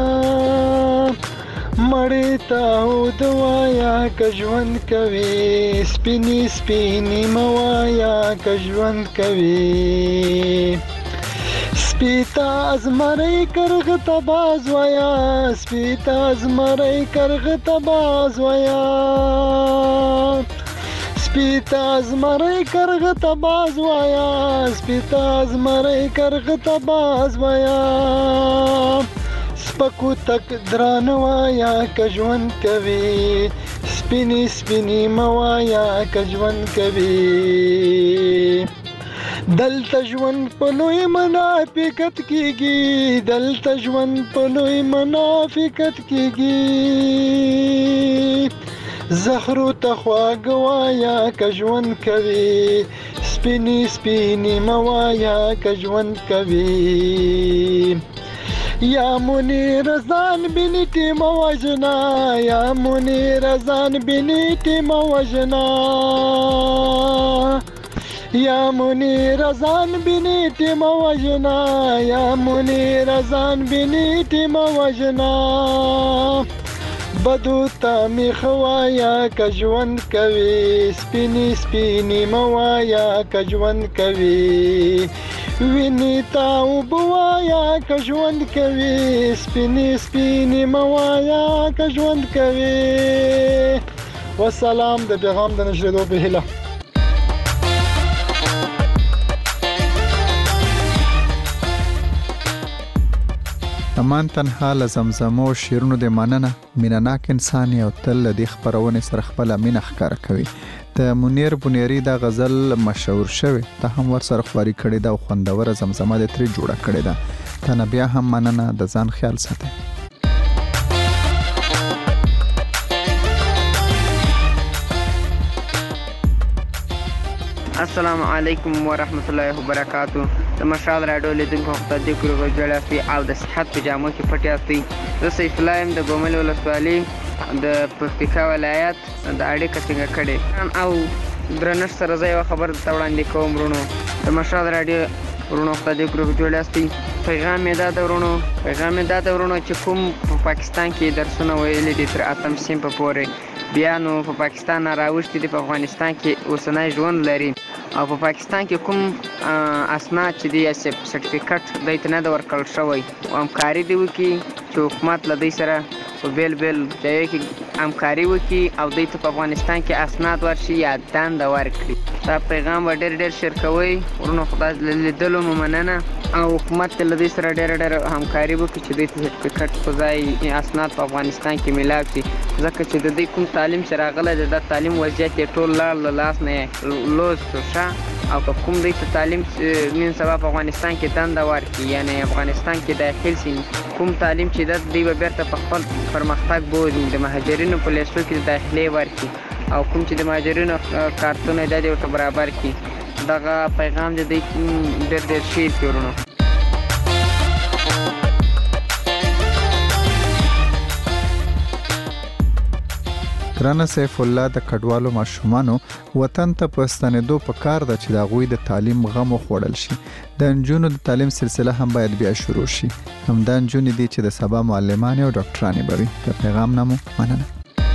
مړی تا ودوایا که ژوند کوي، سپینی سپینی موایا که ژوند کوي. سپیتا ازمرای کرغ تباز ویا، سپیتا ازمرای کرغ تباز ویا. سپیتا ازمرای کرغ تباز ویا، سپیتا ازمرای کرغ تباز ویا. سپکو تک دران وایا که ژوند کوي، سپینی سپینی موایا که ژوند کوي. دلته ژوند په لوی منافقت کېږي، دلته ژوند په لوی منافقت کېږي. زهرو ته خواږه وایا که ژوند کوي، سپینی سپینی موایا که ژوند کوي. یا منیر ځان بینیټي موجنا، یا منیر ځان بینیټي موجنا. یا منیر ځان بینیټي موجنا، یا منیر ځان بینیټي موجنا. بدو ته می خوایا که ژوند کوي، سپینی سپینی موایا که ژوند کوي. ویني تا وبوایا که ژوند کوي، سپینی سپینی موایا که ژوند کوي. والسلام. د پیغام د نشریدو په هیله. امان تنها له زمزمو شیرونو د مننه مینناک انسان یو تل د خبرونه سره خپل مینه ښکار کوي. د منیر بنيري د غزل مشهور شوی ته هم ور سره خواري کړي دا خوندوره زمزمه د تری جوړه کړي دا ته بیا هم مننه د ځان خیال ساتي. السلام علیکم ورحمت الله وبرکاتو. د مشال راډیو لیدونکو خدای دې کړو جوړه او د صحت په جامو کې پټیاستي. زه سیف الله یم د ګومل ولسوالۍ د پکتیکا ولایت د اړیکه څنګه کړي او درنښت سره زه یو خبر ته وړاندې کوم ورونو. د مشال راډیو ورونو خدای دې کړو جوړه پیغام یې دا د ورونو پیغام یې دا د ورونو چې کوم په پاکستان کې درسونه ویلي دي تر اتم سیم په پورې بیا نو په پاکستان راوښتي دي په افغانستان کې اوسنی ژوند لري او په پاکستان کې کوم اسناد چې دی سرټیفیکټ دوی ته نه دی ورکړل شوی او همکاري دې وکړي چې حکومت له دوی سره په بیل بیل ځایو کې همکاري وکړي او دوی ته په افغانستان کې اسناد ورشي یا دنده ورکړي. دا پیغام به ډېر ډېر شیر کوئ ورونو. خدای له لیدلو مو مننه او حکومت له دوی سره ډېر ډېر همکاري وکړي چې دوی ته سرټیفیکټ په ځای اسناد په افغانستان کې میلاو شي ځکه چې د دوی کوم تعلیم چې راغلی دی دا تعلیم وضعیت یې ټول لاړ له لاس نه لوز شو او که کوم دوی ته تعلیم نن سبا په افغانستان کې دنده ورکړي یعنی افغانستان کې داخل شي کوم تعلیم چې د دوی به بیرته په خپل پرمختګ بوځي د مهاجرینو په لیستو کې داخلي ورکړي او کوم چې د مهاجرینو کارتونه د دې ورته برابر کړي. دغه پیغام د دې ډېر ډېر شیر کړي ورونو. ګرانه سیف الله د کډوالو ماشومانو وطن ته پستنېدو په کار ده چې د غوي د تعلیم غم خوړل شي. د انجونو د تعلیم سلسله هم باید بیا شروع شي. هم د انجونې دي چې د سبا معلمان او ډاکټرانی بوي. د پیغام نامو مننه.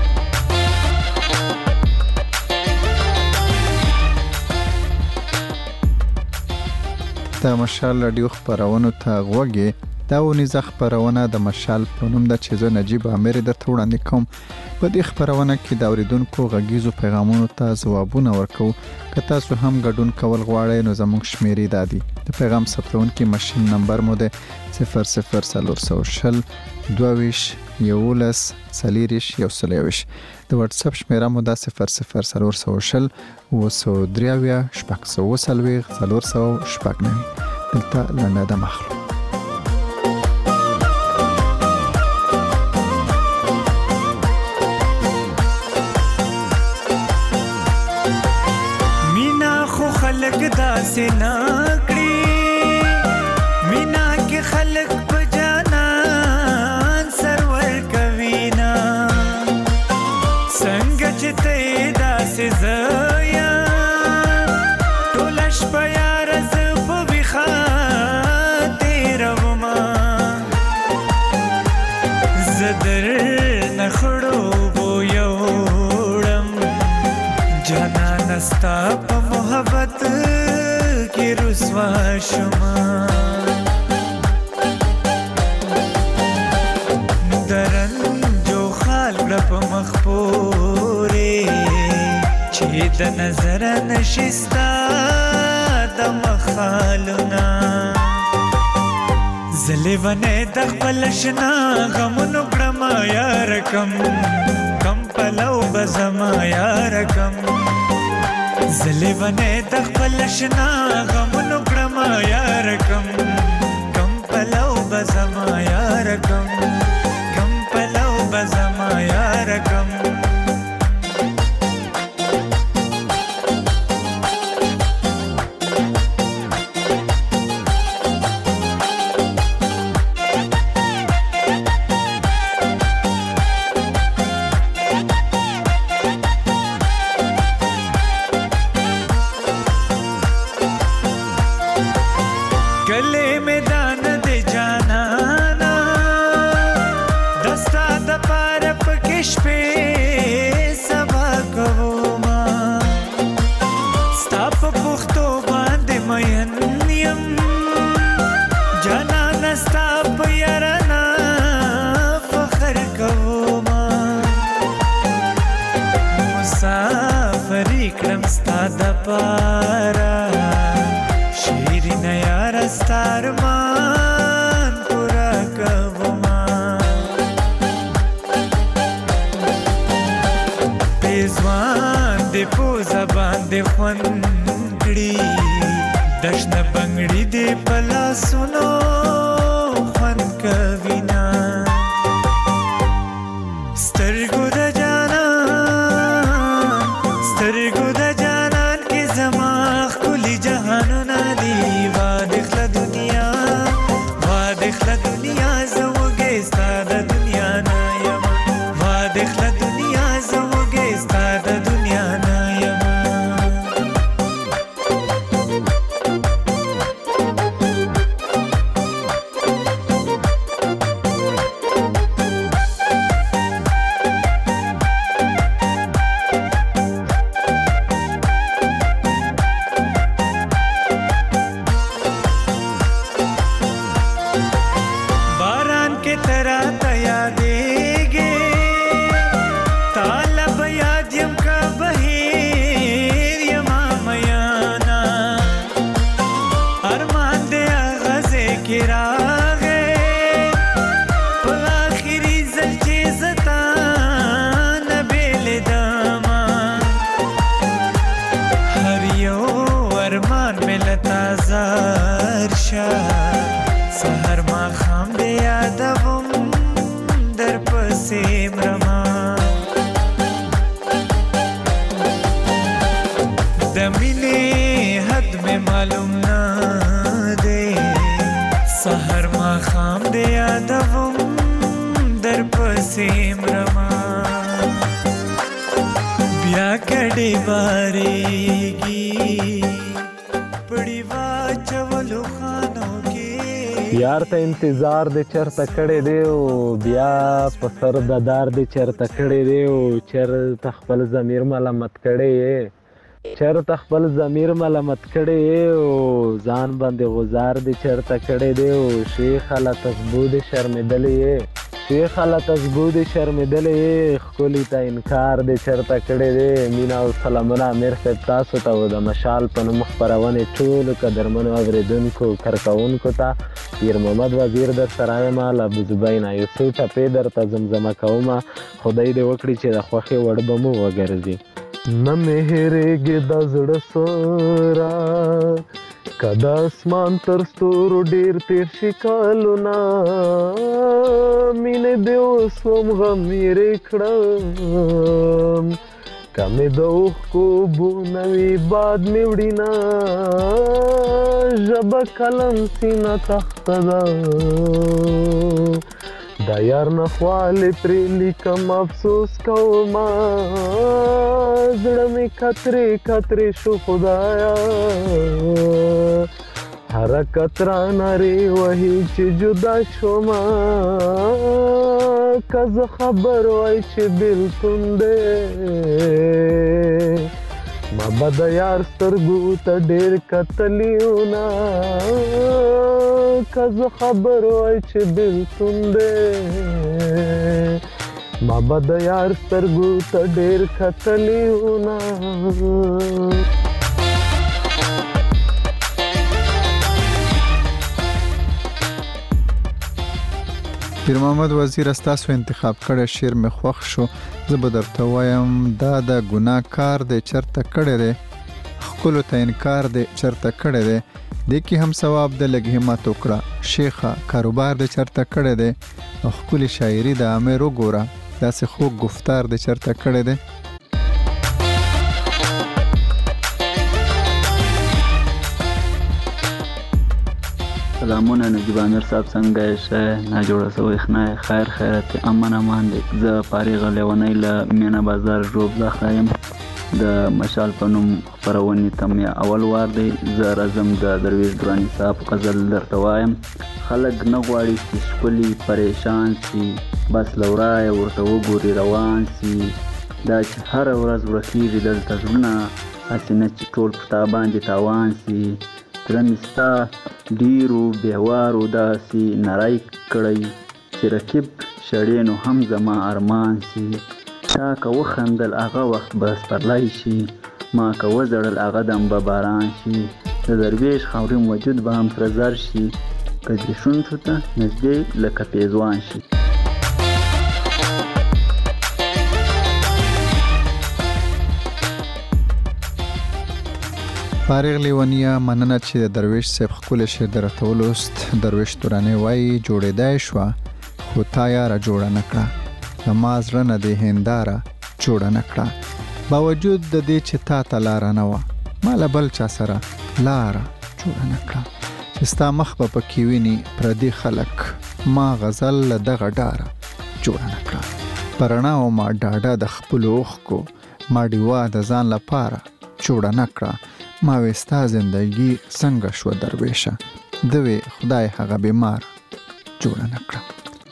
د مشال رادیو خبرونو ته غوږی دا ونیزه خبرونه د مشال په نوم د چې زه نجیب امیر درته وړاندې کوم. په دې خبرونه کې د اوریدونکو غږیزو پیغامونو ته ځوابونه ورکو. که تاسو هم ګډون کول غواړئ نو زموږ شمیرې دا دي. د پیغام ثبتونکي ماشین نمبر مو ده صفر صفر څلور شل دوه ویشت یولس څلېرویشت یو سل یوویشت. د واتس اپ شمیره مو ده صفر صفر څلور شل اوه سوه درې اویا شپږ سوه اوه څلوېښت څلور سوه شپږ نوي. دلته لنډه دمه اخلو. داسې ناکړي مینا کې خلق په جانان سرور کوي نا څنګه چې ته داسې زیا ټول شپه یار ز په وخا تیرو ما زدر نخړو بو یوړم جانان استا په محبت کی رسوا شما درن جو خال رب مخبوره چې د نظر نشستا د مخالنا زلیونه د خپل شنا غمونو کړما یار کم کم پلو بزما یار کم زلیونه د خپل شنا غمونو کړما یار کم کم پلو بزما یار کم کم پلو بزما یار کم شیرین یار ستارمان پورا کب ارمان دې په زبان دې خوند کړي دشنه بنګړي دې په لاسونو خوند کوي نه سترګو د جانان سترګو د جانان کې زما ښکلي جهانونه دي وا دخله دنیا وا دخله دنیا زه وږې ستا د دنیا نه یم وا دخله دنیا زه وږې ستا د دنیا نه یم سحر ما خام دې یادوم در پسې مرما د مینې حد مې معلوم نه دی سحر ما خام دې یادوم در پسې مرما بیا کډې بارېږي پړې واچولو خانو یار ته انتظار دې چرته کړی دی او بیا په سر د دار دې چرته کړی دی او چرته خپل ضمیر ملامت کړی یې چرته خپل ضمیر ملامت کړی یې او ځان باندې غزار دې چرته کړی دی او شیخ الله تسبو دې شرمېدلی یې شیخ الله تسبو دې شرمېدلی یې ښکلي ته انکار دې چرته کړی دی مینه او سلامونه امیر صاحب تاسو ته او د مشال په نوم خپرونې ټولو قدرمنو اورېدونکو کارکوونکو ته پیر محمد وزیر در سره یم له ابوزبین یو څو ټپې درته زمزمه کومه خدای دې وکړي چې د خوښې وړ به مو وګرځي نه مې هېرېږي د زړه سره که د اسمان تر ستورو ډېر تېر شي کلونه مینې دې اوس هم غم یېرې کړم که مې د اوښکو بونه وي باد مې وړینه ژبه قلم سینه تخته ده د یار نه خوالې پرې لیکم افسوس کومه زړه مې کترې کترې شو خدایا هره کتره نارې وهي چې جدا شومه که زه خبر وای چې بېلتون دی ما به د یار سترګو ته ډېر کتلیونه که زه خبر وای چې بېلتون دی ما به د یار سترګو ته ډېر کتلیونه پیر محمد وزیر استاسو انتخاب کړی شعر مې خوښ شو زه به درته وایم دا د ګناه کار دی چرته کړی دی ښکلو ته انکار دی چرته کړی دی دې کې هم ثواب د لږ همت وکړه شیخه کاروبار دی چرته کړی دی او ښکلې شاعري د امیر وګوره داسې خوږ گفتار دی چرته کړی دی سلامونه نجیب امیر صاحب څنګه یې ښه نه جوړه سوی خنای خیر خیرت امن امان دی زه فارغه لیونی له مینه بازار ژوب زخه یم د مشال په نوم خپرونې ته مې اول وار دی زه راځم د درویش دراني صاحب غزل درته وایم خلک نه غواړي چې ښکلي پریشان سي بس له ورایه ورته وګوري روان سي دا چې هره ورځ ورکېږي دلته زړونه هسې نه چې ټول په تا باندې تاوان سي زړه مې ستا ډېرو بېوارو داسې نری کړی چې رقیب شړې نو هم زما ارمان سي تا که وخندل هغه وخت به سپرلی شي ما که وزړل هغه دم به باران شي د درویش خاورین وجود به هم سره زر شي که دې شونډو ته نږدې لکه پیزوان شي فارغ لیونیا مننه چې د درویش صاحب خپل شعر درته ولوست. درویش تورانه وایي جوړېدای شو خو تا یاره جوړه نکړه، زما زړه نه دې هنداره جوړه نکړه. باوجود د دې چې تا ته لاره نه وه، ما له بل چا سره لاره جوړه نکړه. چې ستا مخ به پکې ویني پردي خلک، ما غزل له دغه ډاره جوړه نکړه. په رڼا ومه ډاډه د خپلو اوښکو، ما ډیوه د ځان لپاره جوړه نکړه. ما وې ستا زندګي څنګه شوه درویشه، ده وې خدای هغه بیمار جوړه نکړه.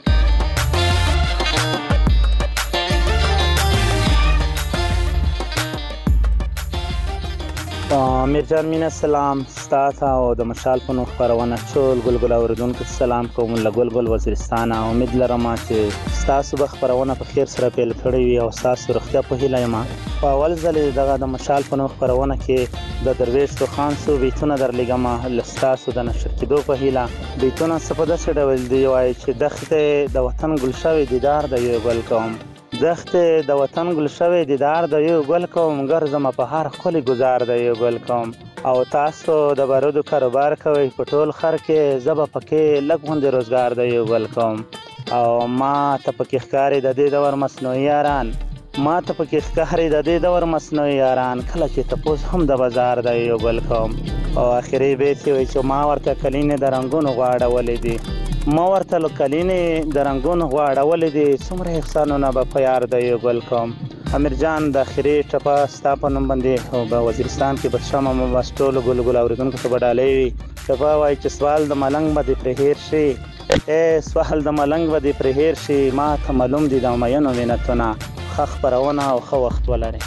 میرجان مینه سلام ستا ته او د مشال په نوم خپرونه ټول ګلګل اورېدونکو ته سلام کوم له ګلګل وزیرستانه. امید لرم چې ستاسو به خپرونه په خیر سره پیل کړې وي او ستاسو روغتیا په هیله یم. په اول ځل دغه د مشال په نوم خپرونه کې د درویش خان سو بیتونه درلېږم له ستاسو د نشر کېدو په هیله. بیتونه څه په داسې ډول دی وایي چې دښتې د وطن ګل شوی دیدار د یو ګل کوم، دښتې د وطن ګل شوی دیدار د یو ګل کوم، ګرځم په هر ښکلي ګزار د یو ګل کوم. او تاسو د بارودو کاروبار کوئ په ټول خر کې، زه به پکې لږ غوندې روزګار د یو ګل کوم. او ما ته پکې ښکاري د دې دور مصنوعي یاران، ما ته پکې ښکاري د دې دور مصنوعي یاران، کله چې تپوس هم د بازار د یو ګل کوم. او آخري بیت کې وایي چې ما ورته کلینې د رنګونو غواړولې دي، ما ورته کلینې د رنګونو غواړولې دي، څومره احسانونه به په یار د یو ګل کوم. امیر جان د اخري ټپه ستا په نوم باندې او په وزیرستان کې به شمه مو بس ټولو ګلګل اورېدونکو ته به ډالۍ وي. ټپه وایي چې سوال د ملنګ به دې پرې هېر شي، ای سوال د ملنګ به دې پرې هېر شي، ما ته معلوم دي د مینو منتونه، ښه خپرونه او ښه وخت ولرئ.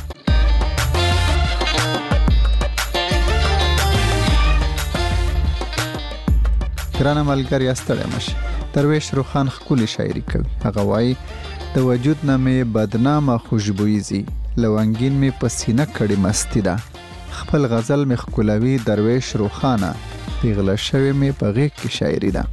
ګرانه ملګري ستړی مشي. درویش روخان ښکلې شاعري کوي. هغه وایي د وجود نه مې بدنامه خوشبویي ځي، لونګین مې په سینه کړې مستی ده، خپل غزل مې ښکلوي درویش روخانه، پیغله شوې مې په غېږ کې شاعري ده.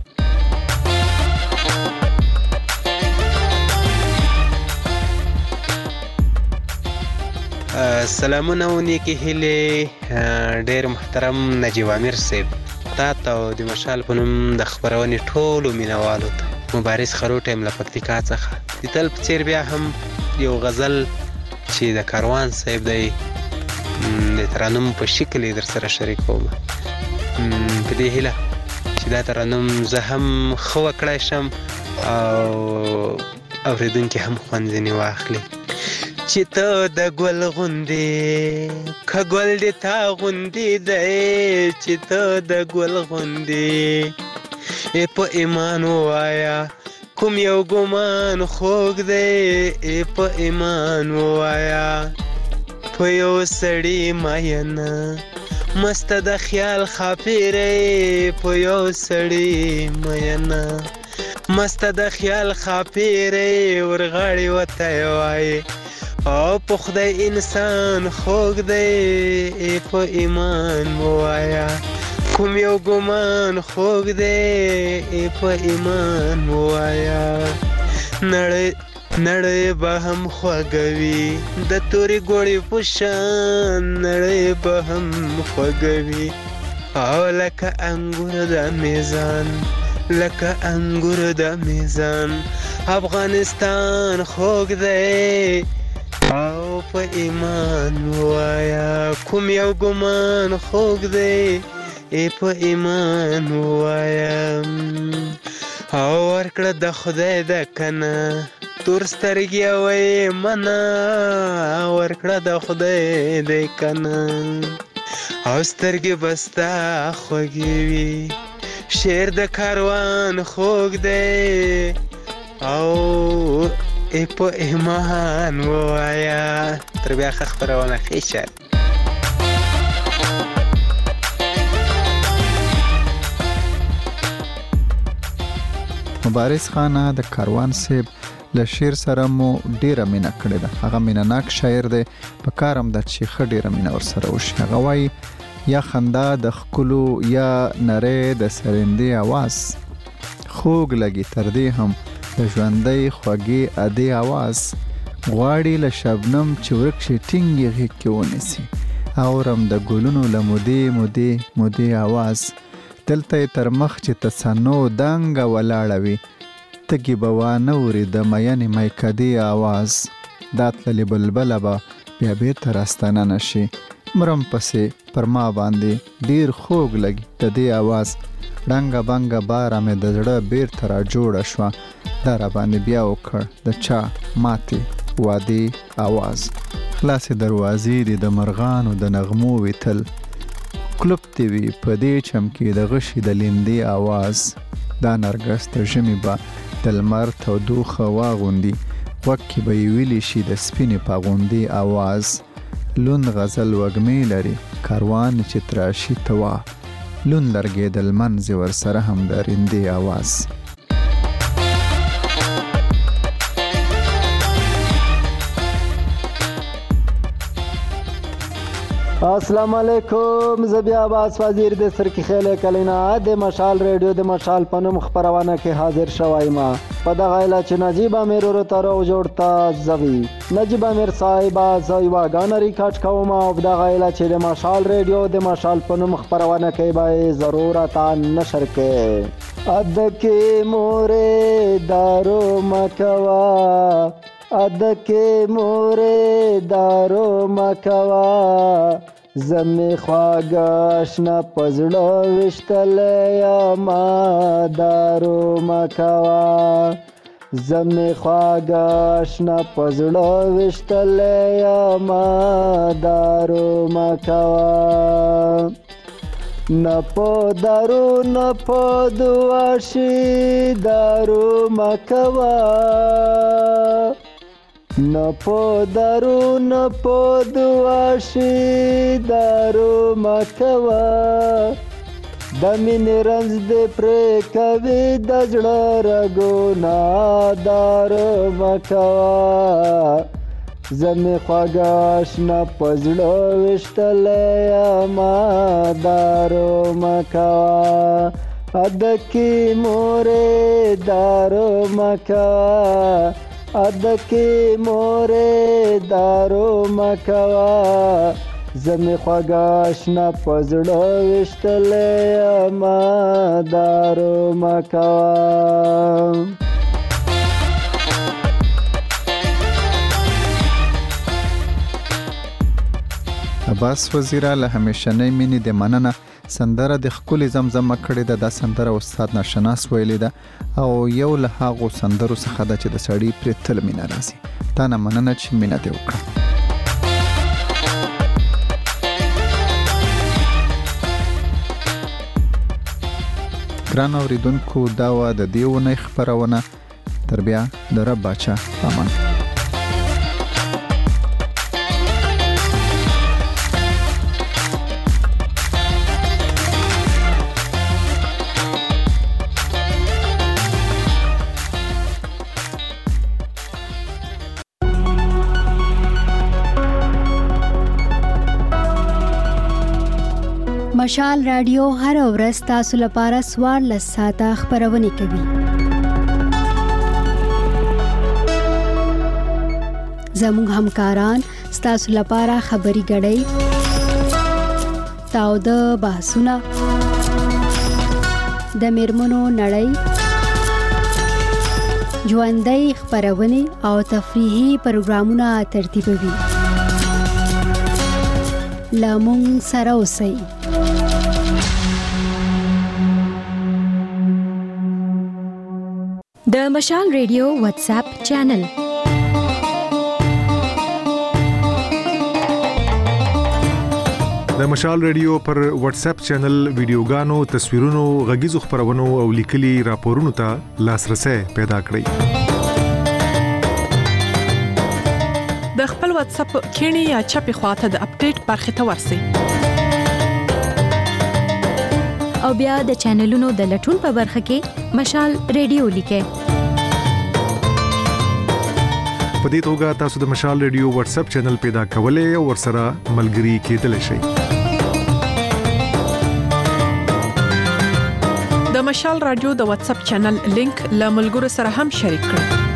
سلامونه او نیکې هیلې ډېر محترم نجیب امیر صاحب، تا ته او د مشال په نوم د خپرونې ټولو مینوالو ته مبارز خروټ یم له پکتیکا څخه. د تل په څېر بیا هم یو غزل چې د کاروان صاحب دی د ترنم په شکل یې در سره شریکوم، په دې هیله چې دا ترنم زه هم ښه وکړی شم او اورېدونکي هم خوند ځینې واخلي. چې ته د ګل غوندې که ګل دې تا غوندې دی، چې ته د ګل غوندې په ایمان ووایه کوم یو ګمان خوږ دی، په ایمان ووایه په یو سړي مینه مسته د خیال خاپیری، په یو سړي مینه مسته د خیال خاپیری، ورغاړې وته وایي او په خدای انسان خوږ دی، په ایمان ووایه کوم یو ګمان خوږ دی، په ایمان ووایه نړۍ به هم خوږوي د تورې ګوړې په شان، نړۍ به هم خوږوي او لکه انګور د میزان، لکه انګور د میزان افغانستان خوږ دی او په ایمان ووایه کوم یو ګمان خوږ دی، په ایمان ووایه او ورکړه د خدای د کنه تور سترګې وایي منه، ورکړه د خدای د کنه او سترګې به ستا خوږې وي، شعر د کاروان خوږ دی او په ایمان ووایه. تر بیا ښه خپرونه ښې چل. مبارز خانه د کاروان صاحب له شعر سره مو ډیره مینه کړې ده. هغه مینه ناک شاعر دی، په کار هم ده چې ښه ډیره مینه ورسره وشي. هغه وایي یا خندا د ښکلو یا نری د سرندې اواز، خوږ لګي تر دې هم د ژوندۍ خوږې ادې اواز، غواړي له شبنم چې ورک شي ټینګې غېږ کې ونیسي، اورم د ګلونو له مودې مودې مودې आवाज دلته تر مخ چې تصنو دنګ ولاړه وي تګي بوانه وري د مینې میکدي आवाज داتلې بلبل به بیا بیرته راستانه نشي مرم پسې پر ما باندې ډیر خوږ لګي د دې आवाज رنګه بنګه باره مې د زړه بیرته را جوړه شوه دا را باندې بیا وکړ د چا ماتې وادي आवाज خلاصې دروازې دي د مرغانو د نغمو ویتل کلوب دی وی په دې چمکې د غشي د لیندې आवाज دا نرګس د ژمي به د لمر تودوخه واغوندي غوږ کې به یې ویلی شي د سپینې پاغوندې आवाज لوند غزل وږمې لري کاروان چې تراشي توا لوند لرګېدل منځ ورسره هم د رندې आवाज السلام علیکم زبیا عباس وزیر د سرکی خیله کلینا د مشال ریډیو د مشال پنوم خبرونه کې حاضر شوای ما په دغه اله چې نجیب امیر ورو تر او جوړتا زوی نجیب امیر صاحب زوی واغان ریکارډ کوم او دغه اله چې د مشال ریډیو د مشال پنوم خبرونه کې به ضرورت نشر کې اد کې مورې دارو مکوا اد کې مورې دارو مکوا زمې خواګاشنا پزړه وشتلې یا ما دارو مکوا زمې خواګاشنا پزړه وشتلې یا ما دارو مکوا نپو دارو نپو دواشی دارو مکوا نپو دارو نپو دواشی دارو مکوا د مینې رنځ دې پرې کوي د زړه رګونه دارو مکوا زمې خواګاشنا په زړه وشتلی یما دارو مکوا ادکې مورې دارو مکوا ادکې مورې دارو مکوا زمې خواګاشنا په زړه وشتلی یما دارو مکوا عباس وزیره له همیشنۍ مینې د مننه سندره د ښکلې زمزمه کړې ده دا سندره استاد ناشناس ویلې ده او یو له هغو سندرو څخه ده چې د سړي پرې تل مینه راځي تا نه مننه چې مینه دې وکړه ګران اورېدونکو دا وه د دې اونۍ خپرونه تر بیا د رب باچا امان مشال رادیو هر ورځ تاسو لپاره سوار لساته خبرونه کوي زموږ همکاران تاسو لپاره خبري غړي تاو د بحثونه د میرمنو نړۍ ژوندۍ خبرونه او تفریحي پروګرامونه ترتیبوي لامون سره اوسئ د مشال ریډیو واتس اپ چینل د مشال ریډیو پر واتس اپ چینل ویډیوګانو تصویرونو غږیزو خبرونو او لیکلي راپورونو ته لاسرسي پیدا کړئ د خپل واتس اپ کینی یا چپی خواته د اپډیټ برخه ته ورسئ او بیا د چینلونو د لټون په برخه کې مشال ریډیو لیکه په دې توګه تاسو د مشال ریډیو واتس اپ چینل پیدا کولای او ورسره ملګري کېدلی شئ د مشال رادیو د واتس اپ چینل لینک له ملګرو سره هم شریک کړئ